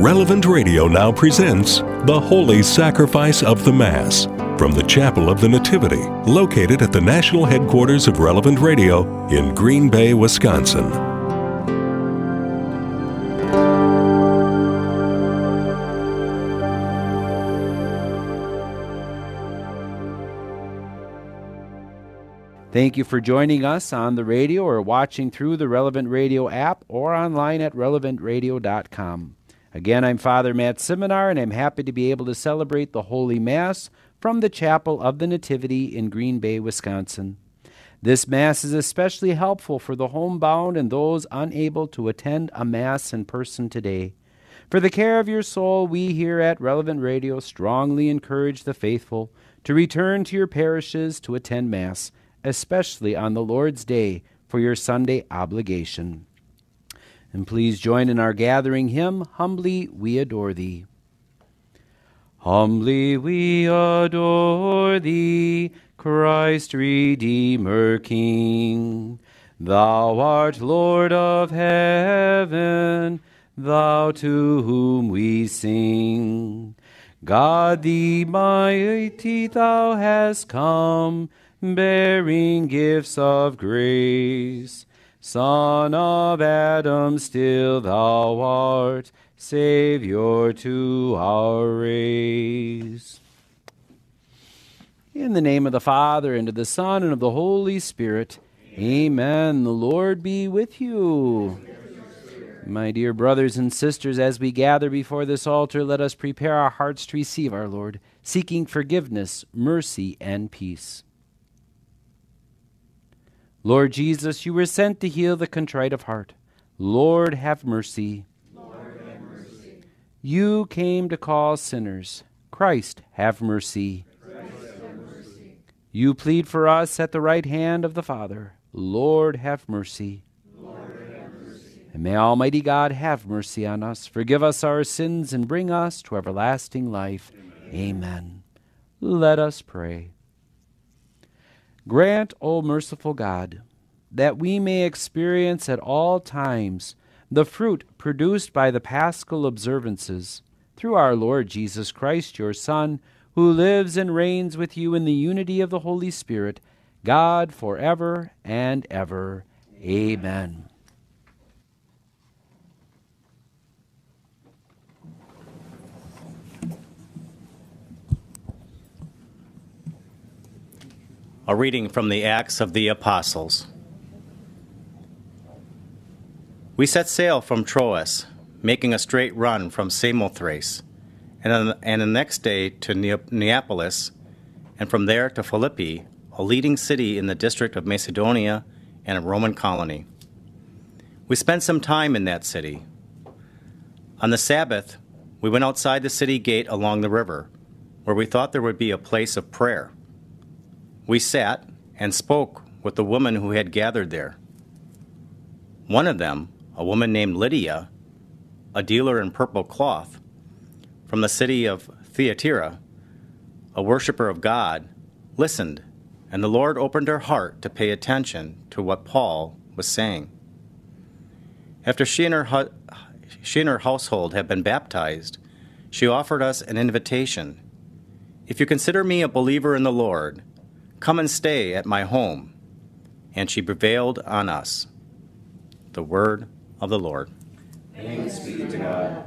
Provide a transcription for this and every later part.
Relevant Radio now presents The Holy Sacrifice of the Mass from the Chapel of the Nativity, located at the national headquarters of Relevant Radio in Green Bay, Wisconsin. Thank you for joining us on the radio or watching through the Relevant Radio app or online at relevantradio.com. Again, I'm Father Matt Simonar, and I'm happy to be able to celebrate the Holy Mass from the Chapel of the Nativity in Green Bay, Wisconsin. This Mass is especially helpful for the homebound and those unable to attend a Mass in person today. For the care of your soul, we here at Relevant Radio strongly encourage the faithful to return to your parishes to attend Mass, especially on the Lord's Day for your Sunday obligation. And please join in our gathering hymn, Humbly We Adore Thee. Humbly we adore Thee, Christ Redeemer King. Thou art Lord of heaven, Thou to whom we sing. God the mighty, Thou hast come, bearing gifts of grace. Son of Adam, still thou art, Savior to our race. In the name of the Father, and of the Son, and of the Holy Spirit, Amen. The Lord be with you. My dear brothers and sisters, as we gather before this altar, let us prepare our hearts to receive our Lord, seeking forgiveness, mercy, and peace. Lord Jesus, you were sent to heal the contrite of heart. Lord, have mercy. Lord, have mercy. You came to call sinners. Christ, have mercy. Christ, have mercy. You plead for us at the right hand of the Father. Lord, have mercy. Lord, have mercy. And may Almighty God have mercy on us, forgive us our sins, and bring us to everlasting life. Amen. Let us pray. Grant, O merciful God, that we may experience at all times the fruit produced by the Paschal observances, through our Lord Jesus Christ, your Son, who lives and reigns with you in the unity of the Holy Spirit, God, forever and ever. Amen. A reading from the Acts of the Apostles. We set sail from Troas, making a straight run from Samothrace, and the next day to Neapolis, and from there to Philippi, a leading city in the district of Macedonia and a Roman colony. We spent some time in that city. On the Sabbath, we went outside the city gate along the river, where we thought there would be a place of prayer. We sat and spoke with the women who had gathered there. One of them, a woman named Lydia, a dealer in purple cloth, from the city of Thyatira, a worshiper of God, listened, and the Lord opened her heart to pay attention to what Paul was saying. After she and her household had been baptized, she offered us an invitation. If you consider me a believer in the Lord, come and stay at my home. And she prevailed on us. The word of the Lord. Thanks be to God.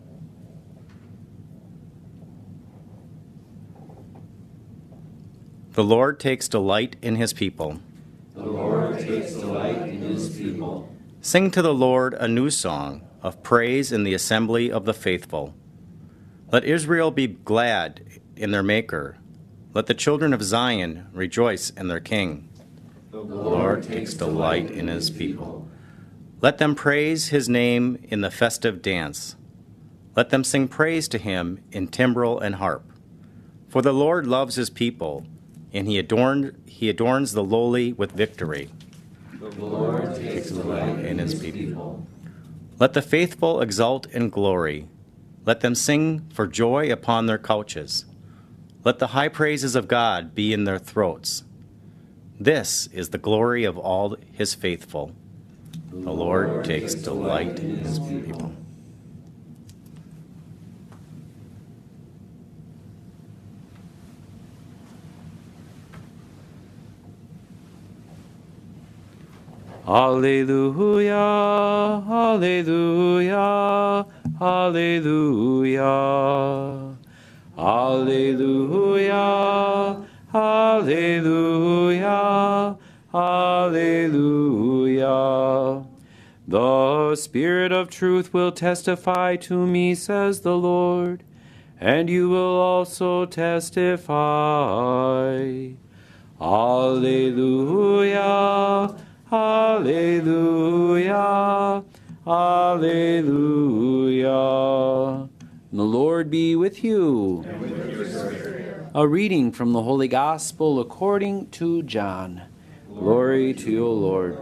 The Lord takes delight in his people. The Lord takes delight in his people. Sing to the Lord a new song of praise in the assembly of the faithful. Let Israel be glad in their Maker. Let the children of Zion rejoice in their King. The Lord takes delight in his people. Let them praise his name in the festive dance. Let them sing praise to him in timbrel and harp. For the Lord loves his people, and he adorns the lowly with victory. The Lord takes delight in his people. Let the faithful exult in glory. Let them sing for joy upon their couches. Let the high praises of God be in their throats. This is the glory of all his faithful. The Lord takes delight in his people. Alleluia, alleluia, alleluia. Alleluia, alleluia, alleluia. The Spirit of truth will testify to me, says the Lord, and you will also testify. Alleluia, alleluia, alleluia. The Lord be with you. And with your spirit. A reading from the Holy Gospel according to John. Glory to you, Lord.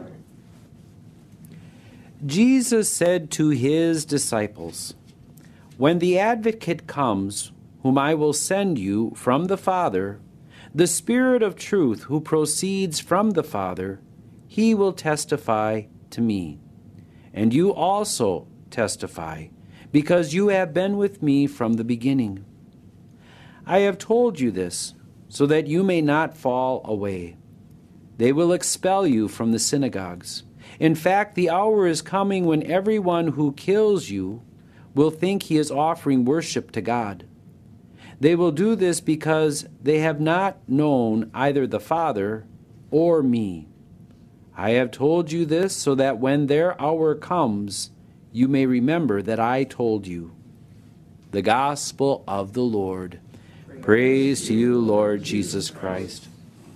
Jesus said to his disciples, "When the Advocate comes, whom I will send you from the Father, the Spirit of truth who proceeds from the Father, he will testify to me. And you also testify, because you have been with me from the beginning. I have told you this, so that you may not fall away. They will expel you from the synagogues. In fact, the hour is coming when everyone who kills you will think he is offering worship to God. They will do this because they have not known either the Father or me. I have told you this so that when their hour comes, you may remember that I told you." The Gospel of the Lord. Praise to you, Lord Jesus Christ.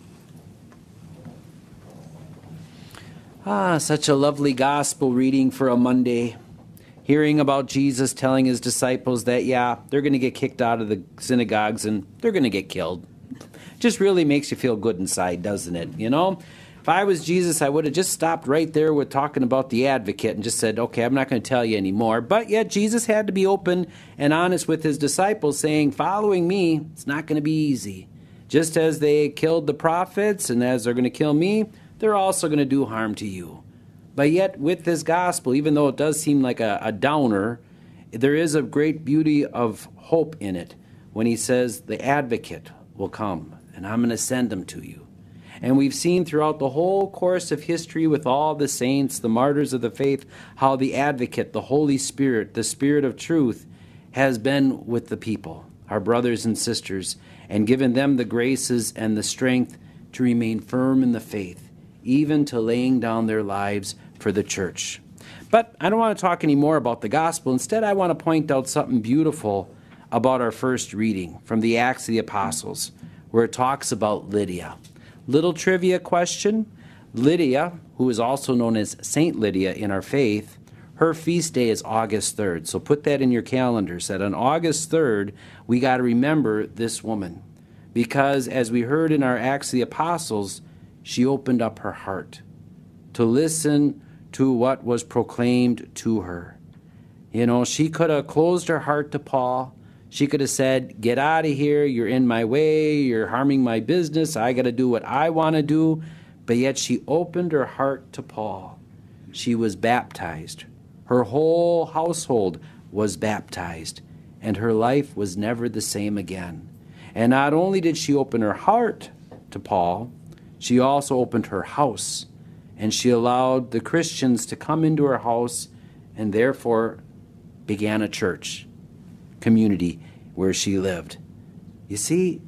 Such a lovely gospel reading for a Monday. Hearing about Jesus telling his disciples that, they're going to get kicked out of the synagogues and they're going to get killed. Just really makes you feel good inside, doesn't it? You know? If I was Jesus, I would have just stopped right there with talking about the Advocate and just said, okay, I'm not going to tell you anymore. But yet Jesus had to be open and honest with his disciples, saying, following me, it's not going to be easy. Just as they killed the prophets and as they're going to kill me, they're also going to do harm to you. But yet with this gospel, even though it does seem like a downer, there is a great beauty of hope in it when he says the Advocate will come and I'm going to send him to you. And we've seen throughout the whole course of history with all the saints, the martyrs of the faith, how the Advocate, the Holy Spirit, the Spirit of truth, has been with the people, our brothers and sisters, and given them the graces and the strength to remain firm in the faith, even to laying down their lives for the church. But I don't want to talk any more about the gospel. Instead, I want to point out something beautiful about our first reading from the Acts of the Apostles, where it talks about Lydia. Little trivia question. Lydia, who is also known as Saint Lydia in our faith, her feast day is August 3rd. So put that in your calendars, that on August 3rd, we got to remember this woman. Because as we heard in our Acts of the Apostles, she opened up her heart to listen to what was proclaimed to her. You know, she could have closed her heart to Paul. She could have said, get out of here, you're in my way, you're harming my business, I got to do what I want to do. But yet she opened her heart to Paul. She was baptized. Her whole household was baptized, and her life was never the same again. And not only did she open her heart to Paul, she also opened her house, and she allowed the Christians to come into her house and therefore began a church community where she lived. You see,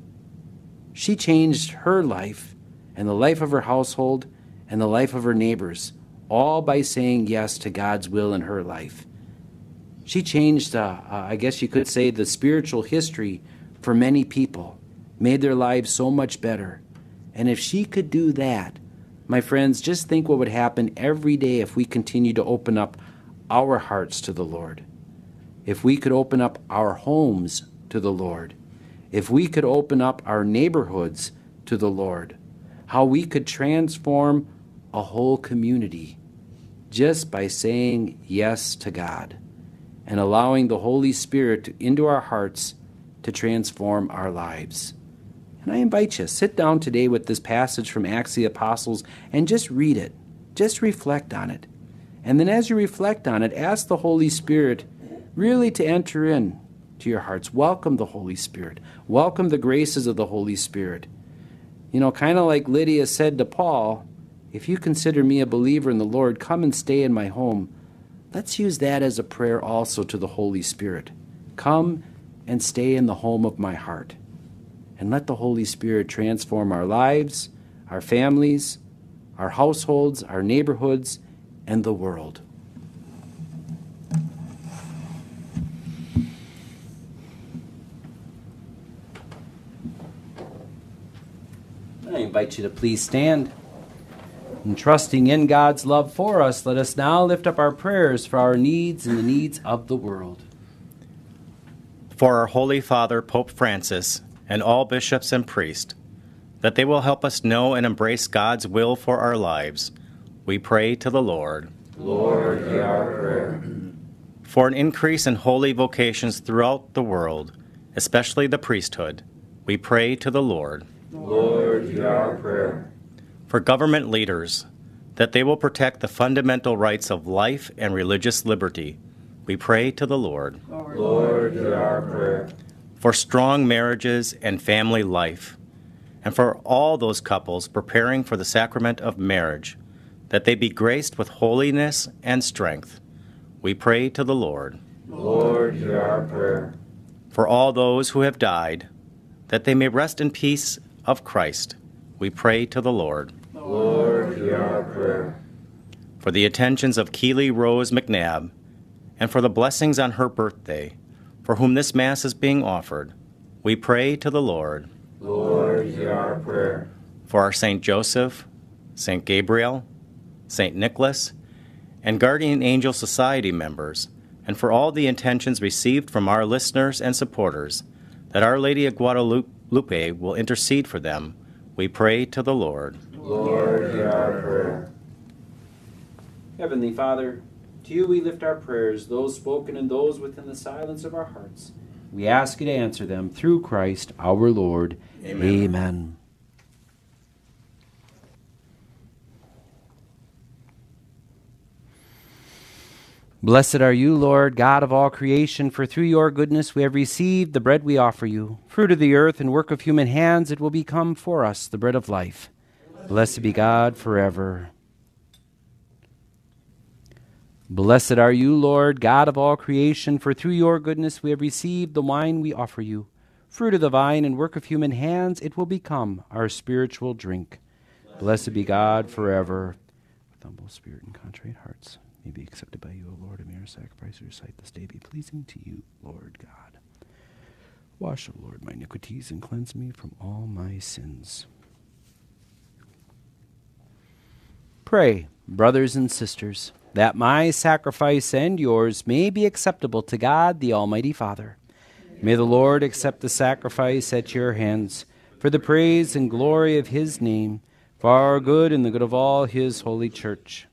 she changed her life and the life of her household and the life of her neighbors, all by saying yes to God's will in her life. She changed, I guess you could say, the spiritual history for many people, made their lives so much better. And if she could do that, my friends, just think what would happen every day if we continue to open up our hearts to the Lord. If we could open up our homes to the Lord. If we could open up our neighborhoods to the Lord. How we could transform a whole community just by saying yes to God and allowing the Holy Spirit into our hearts to transform our lives. And I invite you, sit down today with this passage from Acts of the Apostles and just read it. Just reflect on it. And then as you reflect on it, ask the Holy Spirit really to enter in to your hearts. Welcome the Holy Spirit. Welcome the graces of the Holy Spirit. You know, kind of like Lydia said to Paul, If you consider me a believer in the Lord, come and stay in my home. Let's use that as a prayer also to the Holy Spirit. Come and stay in the home of my heart. And let the Holy Spirit transform our lives, our families, our households, our neighborhoods, and the world. I invite you to please stand. And trusting in God's love for us, let us now lift up our prayers for our needs and the needs of the world. For our Holy Father, Pope Francis, and all bishops and priests, that they will help us know and embrace God's will for our lives, we pray to the Lord. Lord, hear our prayer. For an increase in holy vocations throughout the world, especially the priesthood, we pray to the Lord. Lord, hear our prayer. For government leaders, that they will protect the fundamental rights of life and religious liberty, we pray to the Lord. Lord, hear our prayer. For strong marriages and family life, and for all those couples preparing for the sacrament of marriage, that they be graced with holiness and strength, we pray to the Lord. Lord, hear our prayer. For all those who have died, that they may rest in peace of Christ, we pray to the Lord. Lord, hear our prayer. For the intentions of Keely Rose McNabb, and for the blessings on her birthday, for whom this Mass is being offered, we pray to the Lord. Lord, hear our prayer. For our Saint Joseph, Saint Gabriel, Saint Nicholas, and Guardian Angel Society members, and for all the intentions received from our listeners and supporters, that Our Lady of Guadalupe will intercede for them, we pray to the Lord. Lord, hear our prayer. Heavenly Father, to you we lift our prayers, those spoken and those within the silence of our hearts. We ask you to answer them through Christ our Lord. Amen. Amen. Blessed are you, Lord, God of all creation, for through your goodness we have received the bread we offer you. Fruit of the earth and work of human hands, it will become for us the bread of life. Blessed be God forever. Blessed are you, Lord, God of all creation, for through your goodness we have received the wine we offer you. Fruit of the vine and work of human hands, it will become our spiritual drink. Blessed be God forever. With humble spirit and contrite hearts, may be accepted by you, O Lord, and may our sacrifice of your sight this day be pleasing to you, Lord God. Wash, O Lord, my iniquities and cleanse me from all my sins. Pray, brothers and sisters, that my sacrifice and yours may be acceptable to God, the Almighty Father. May the Lord accept the sacrifice at your hands for the praise and glory of his name, for our good and the good of all his holy church.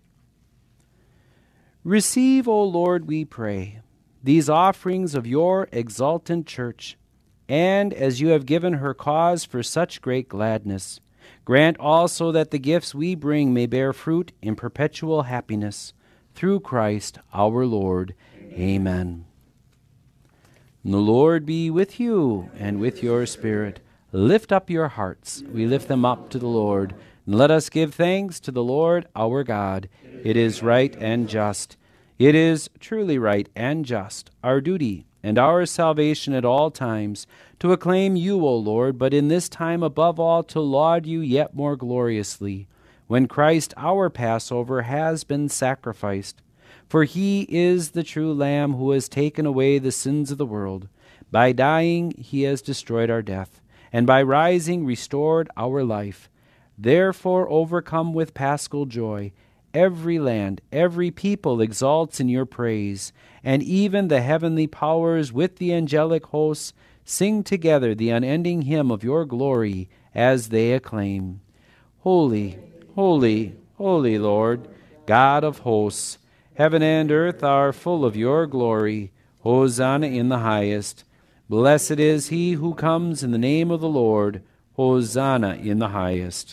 Receive, O Lord, we pray, these offerings of your exultant church, and as you have given her cause for such great gladness, grant also that the gifts we bring may bear fruit in perpetual happiness. Through Christ our Lord. Amen. And the Lord be with you and with your spirit. Lift up your hearts. We lift them up to the Lord. And let us give thanks to the Lord our God. It is right and just. It is truly right and just, our duty and our salvation at all times, to acclaim you, O Lord, but in this time above all to laud you yet more gloriously, when Christ our Passover has been sacrificed. For he is the true Lamb who has taken away the sins of the world. By dying he has destroyed our death, and by rising restored our life. Therefore, overcome with paschal joy, every land, every people exalts in your praise, and even the heavenly powers with the angelic hosts sing together the unending hymn of your glory as they acclaim. Holy, holy, holy Lord, God of hosts, heaven and earth are full of your glory. Hosanna in the highest. Blessed is he who comes in the name of the Lord. Hosanna in the highest.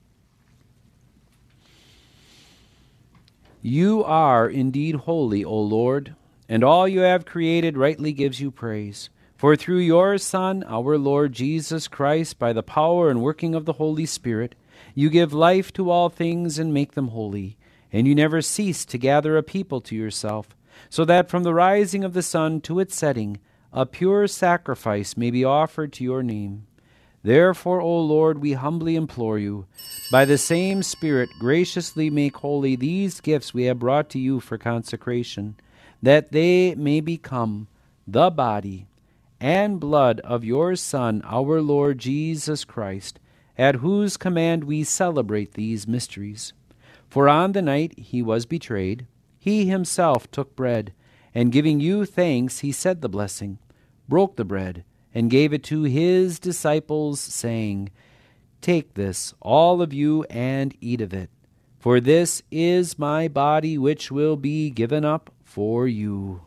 You are indeed holy, O Lord, and all you have created rightly gives you praise. For through your Son, our Lord Jesus Christ, by the power and working of the Holy Spirit, You give life to all things and make them holy, and you never cease to gather a people to yourself, so that from the rising of the sun to its setting, a pure sacrifice may be offered to your name. Therefore, O Lord, we humbly implore you, by the same Spirit graciously make holy these gifts we have brought to you for consecration, that they may become the body and blood of your Son, our Lord Jesus Christ, at whose command we celebrate these mysteries. For on the night he was betrayed, he himself took bread, and giving you thanks, he said the blessing, broke the bread, and gave it to his disciples, saying, Take this, all of you, and eat of it, for this is my body which will be given up for you.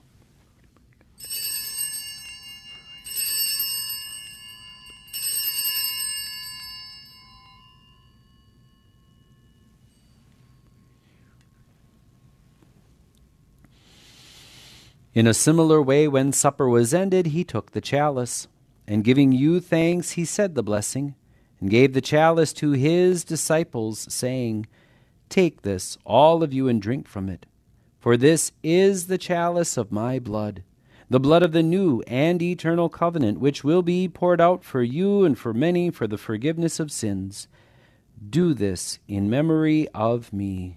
In a similar way, when supper was ended, he took the chalice, and giving you thanks, he said the blessing, and gave the chalice to his disciples, saying, Take this, all of you, and drink from it, for this is the chalice of my blood, the blood of the new and eternal covenant, which will be poured out for you and for many for the forgiveness of sins. Do this in memory of me.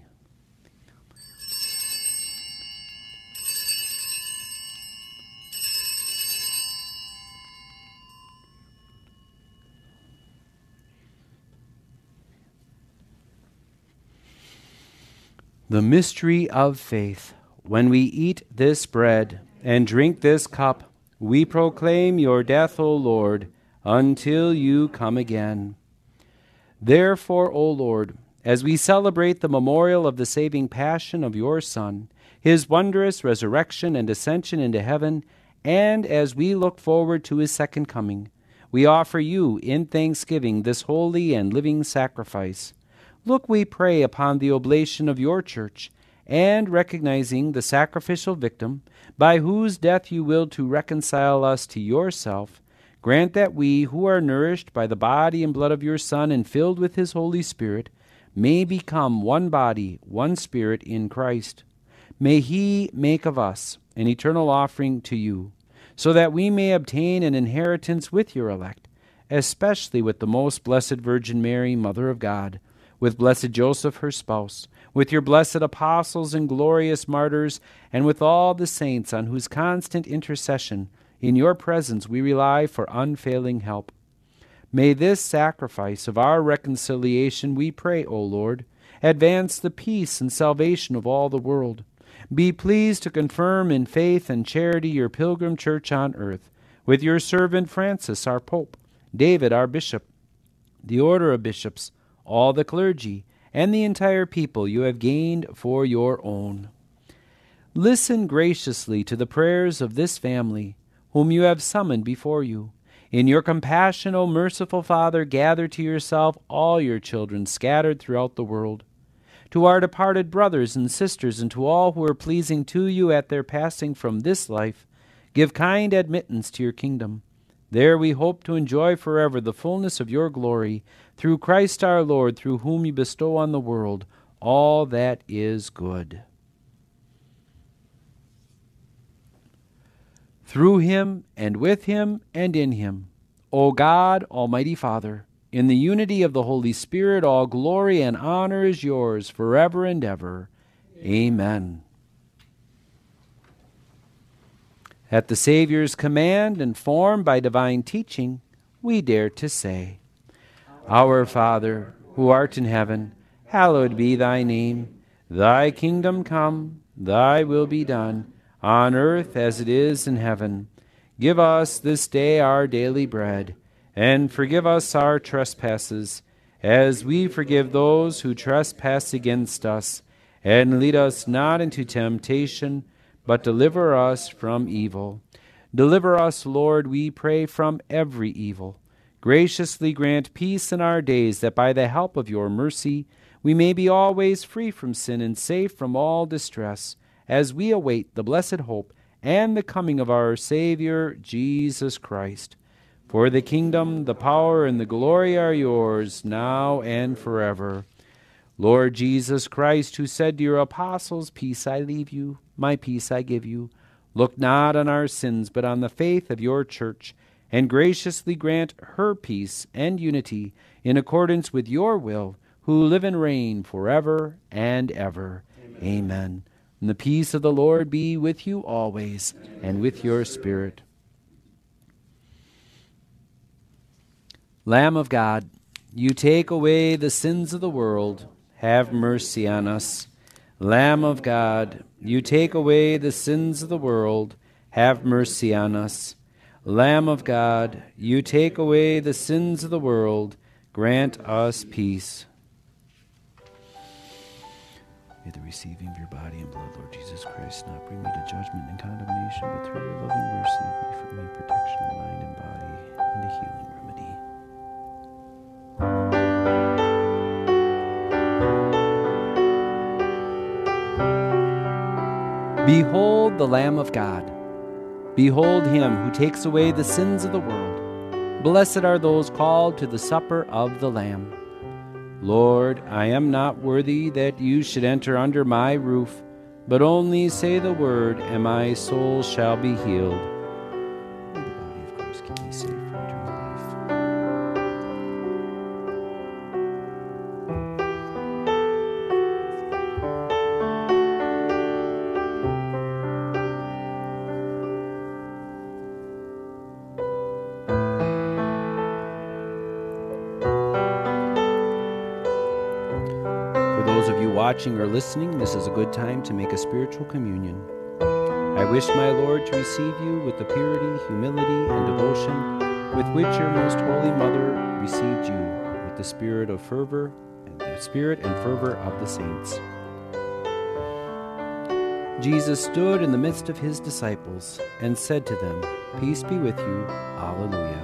The mystery of faith. When we eat this bread and drink this cup, we proclaim your death, O Lord, until you come again. Therefore, O Lord, as we celebrate the memorial of the saving passion of your Son, his wondrous resurrection and ascension into heaven, and as we look forward to his second coming, we offer you in thanksgiving this holy and living sacrifice. Look, we pray, upon the oblation of your church, and recognizing the sacrificial victim, by whose death you willed to reconcile us to yourself, grant that we, who are nourished by the body and blood of your Son and filled with his Holy Spirit, may become one body, one spirit in Christ. May he make of us an eternal offering to you, so that we may obtain an inheritance with your elect, especially with the most blessed Virgin Mary, Mother of God, with blessed Joseph, her spouse, with your blessed apostles and glorious martyrs, and with all the saints on whose constant intercession in your presence we rely for unfailing help. May this sacrifice of our reconciliation, we pray, O Lord, advance the peace and salvation of all the world. Be pleased to confirm in faith and charity your pilgrim church on earth, with your servant Francis, our Pope, David, our Bishop, the order of bishops, all the clergy, and the entire people you have gained for your own. Listen graciously to the prayers of this family, whom you have summoned before you. In your compassion, O merciful Father, gather to yourself all your children scattered throughout the world. To our departed brothers and sisters, and to all who are pleasing to you at their passing from this life, give kind admittance to your kingdom. There we hope to enjoy forever the fullness of your glory, through Christ our Lord, through whom you bestow on the world all that is good. Through him, and with him, and in him, O God, Almighty Father, in the unity of the Holy Spirit, all glory and honor is yours forever and ever. Amen. At the Savior's command, and formed by divine teaching, we dare to say, Our Father, who art in heaven, hallowed be thy name. Thy kingdom come, thy will be done, on earth as it is in heaven. Give us this day our daily bread, and forgive us our trespasses, as we forgive those who trespass against us. And lead us not into temptation, but deliver us from evil. Deliver us, Lord, we pray, from every evil. Graciously grant peace in our days, that by the help of your mercy we may be always free from sin and safe from all distress, as we await the blessed hope and the coming of our Savior, Jesus Christ. For the kingdom, the power, and the glory are yours, now and forever. Lord Jesus Christ, who said to your apostles, Peace I leave you, my peace I give you, look not on our sins, but on the faith of your church, and graciously grant her peace and unity in accordance with your will, who live and reign forever and ever. Amen. And the peace of the Lord be with you always, and with your spirit. Lamb of God, you take away the sins of the world, have mercy on us. Lamb of God, you take away the sins of the world, have mercy on us. Lamb of God, you take away the sins of the world, grant us peace. May the receiving of your body and blood, Lord Jesus Christ, not bring me to judgment and condemnation, but through your loving mercy, be for me protection of mind and body, and a healing remedy. Behold the Lamb of God. Behold him who takes away the sins of the world. Blessed are those called to the supper of the Lamb. Lord, I am not worthy that you should enter under my roof, but only say the word, and my soul shall be healed. May the body of Christ keep me safe from eternal life. Watching or listening, this is a good time to make a spiritual communion. I wish my Lord to receive you with the purity, humility, and devotion with which your most holy mother received you, with the spirit of fervor and the spirit and fervor of the saints. Jesus stood in the midst of his disciples and said to them, Peace be with you. Alleluia.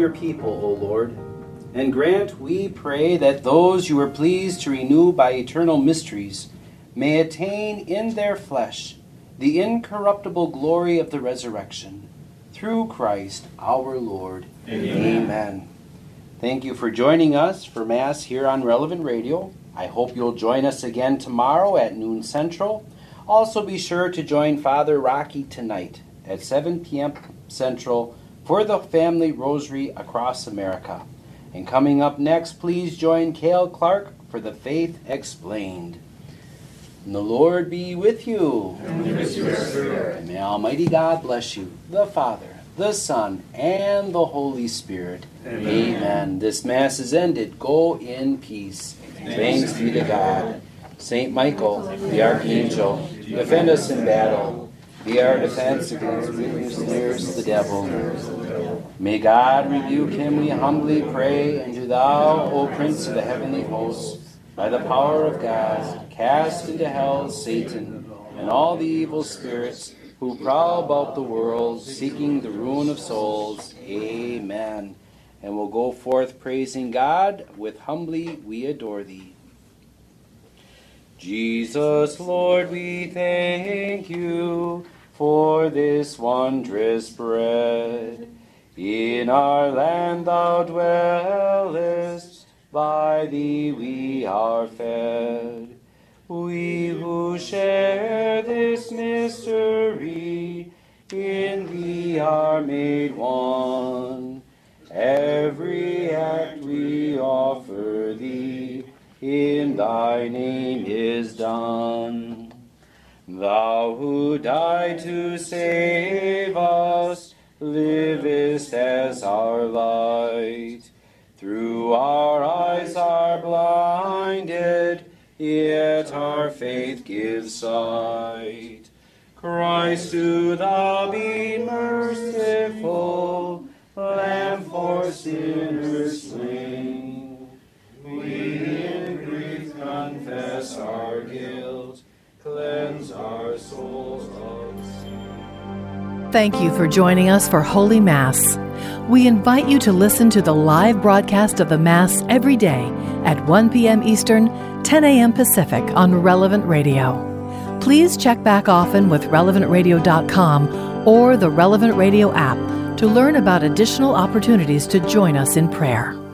your people, O Lord, and grant, we pray, that those you are pleased to renew by eternal mysteries may attain in their flesh the incorruptible glory of the resurrection. Through Christ our Lord. Amen. Thank you for joining us for Mass here on Relevant Radio. I hope you'll join us again tomorrow at noon Central. Also be sure to join Father Rocky tonight at 7 p.m. Central for the Family Rosary Across America. And coming up next, please join Cale Clark for the Faith Explained. And the Lord be with you. And with your spirit. And may Almighty God bless you, the Father, the Son, and the Holy Spirit. Amen. Amen. This Mass is ended. Go in peace. Thanks be to God. Saint Michael, the Archangel, defend us in battle. Be our defense against who snares the devil. May God rebuke him, we humbly pray. And do thou, O Prince of the heavenly hosts, by the power of God, cast into hell Satan and all the evil spirits who prowl about the world, seeking the ruin of souls. Amen. And we'll go forth praising God with Humbly We Adore Thee. Jesus, Lord, we thank you for this wondrous bread. In our land thou dwellest, by thee we are fed. We who share this mystery, in thee are made one. Every act we offer thee, in thy name is done. Thou who died to save us, livest as our light. Through our eyes are blinded, yet our faith gives sight. Christ, do thou be merciful, Lamb for sinners slain. We in grief confess our guilt, cleanse our souls of sin. Thank you for joining us for Holy Mass. We invite you to listen to the live broadcast of the Mass every day at 1 p.m. Eastern, 10 a.m. Pacific on Relevant Radio. Please check back often with relevantradio.com or the Relevant Radio app to learn about additional opportunities to join us in prayer.